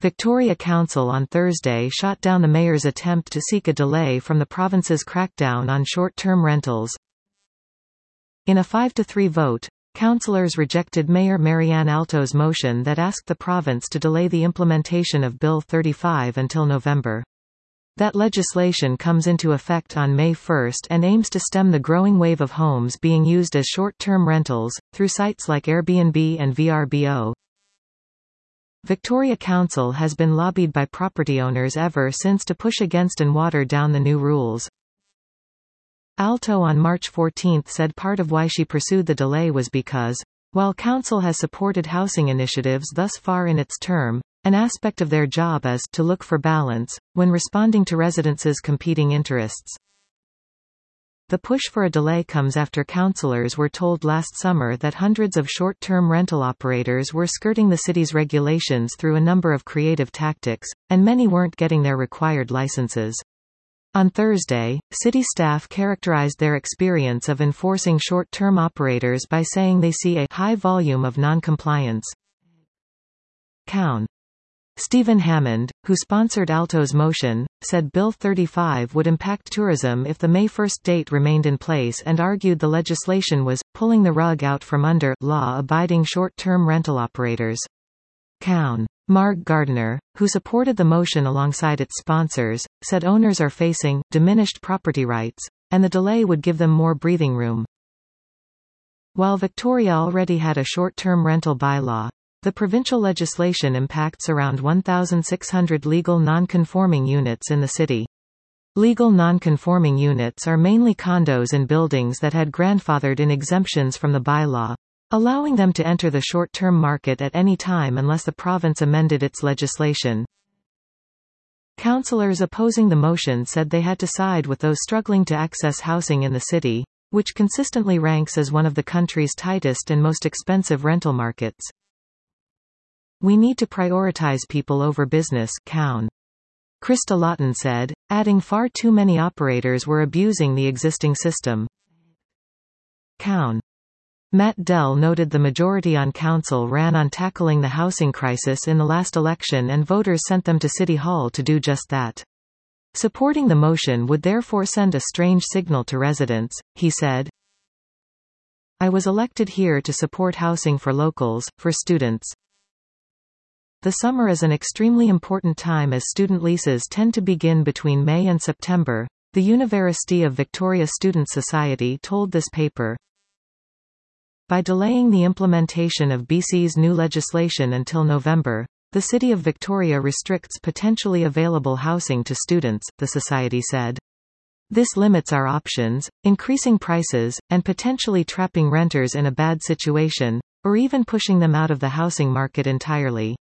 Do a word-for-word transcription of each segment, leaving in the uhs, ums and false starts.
Victoria Council on Thursday shot down the mayor's attempt to seek a delay from the province's crackdown on short-term rentals. In a five to three vote, councillors rejected Mayor Marianne Alto's motion that asked the province to delay the implementation of Bill thirty-five until November. That legislation comes into effect on May first and aims to stem the growing wave of homes being used as short-term rentals, through sites like Airbnb and V R B O. Victoria Council has been lobbied by property owners ever since to push against and water down the new rules. Alto on March fourteenth said part of why she pursued the delay was because, while Council has supported housing initiatives thus far in its term, an aspect of their job is to look for balance when responding to residents' competing interests. The push for a delay comes after councillors were told last summer that hundreds of short-term rental operators were skirting the city's regulations through a number of creative tactics, and many weren't getting their required licenses. On Thursday, city staff characterized their experience of enforcing short-term operators by saying they see a high volume of non-compliance. Cown. Stephen Hammond, who sponsored Alto's motion, said Bill thirty-five would impact tourism if the May first date remained in place and argued the legislation was pulling the rug out from under law-abiding short-term rental operators. Cown. Marg Gardiner, who supported the motion alongside its sponsors, said owners are facing diminished property rights, and the delay would give them more breathing room. While Victoria already had a short-term rental bylaw, the provincial legislation impacts around one thousand six hundred legal non-conforming units in the city. Legal non-conforming units are mainly condos and buildings that had grandfathered in exemptions from the bylaw, allowing them to enter the short-term market at any time unless the province amended its legislation. Councillors opposing the motion said they had to side with those struggling to access housing in the city, which consistently ranks as one of the country's tightest and most expensive rental markets. We need to prioritize people over business, Cown. Krista Lawton said, adding far too many operators were abusing the existing system. Cown. Matt Dell noted the majority on council ran on tackling the housing crisis in the last election and voters sent them to City Hall to do just that. Supporting the motion would therefore send a strange signal to residents, he said. I was elected here to support housing for locals, for students. The summer is an extremely important time as student leases tend to begin between May and September, the University of Victoria Student Society told this paper. By delaying the implementation of B C's new legislation until November, the City of Victoria restricts potentially available housing to students, the Society said. This limits our options, increasing prices, and potentially trapping renters in a bad situation, or even pushing them out of the housing market entirely.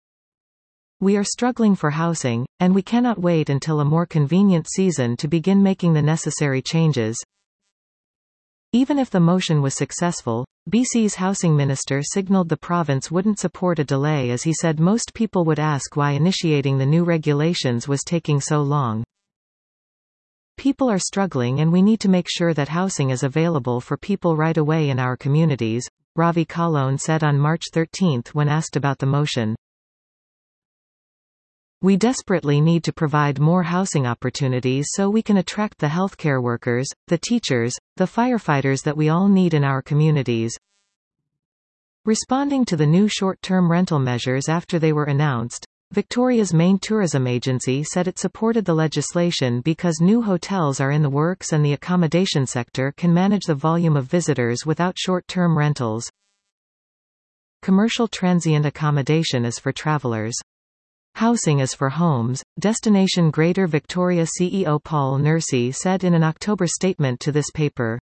We are struggling for housing, and we cannot wait until a more convenient season to begin making the necessary changes. Even if the motion was successful, B C's housing minister signalled the province wouldn't support a delay as he said most people would ask why initiating the new regulations was taking so long. People are struggling and we need to make sure that housing is available for people right away in our communities, Ravi Kalone said on March thirteenth when asked about the motion. We desperately need to provide more housing opportunities so we can attract the healthcare workers, the teachers, the firefighters that we all need in our communities. Responding to the new short-term rental measures after they were announced, Victoria's main tourism agency said it supported the legislation because new hotels are in the works and the accommodation sector can manage the volume of visitors without short-term rentals. Commercial transient accommodation is for travelers. Housing is for homes, Destination Greater Victoria C E O Paul Nursey said in an October statement to this paper.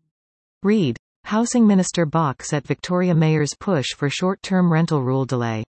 Read. Housing Minister balks at Victoria Mayor's push for short-term rental rule delay.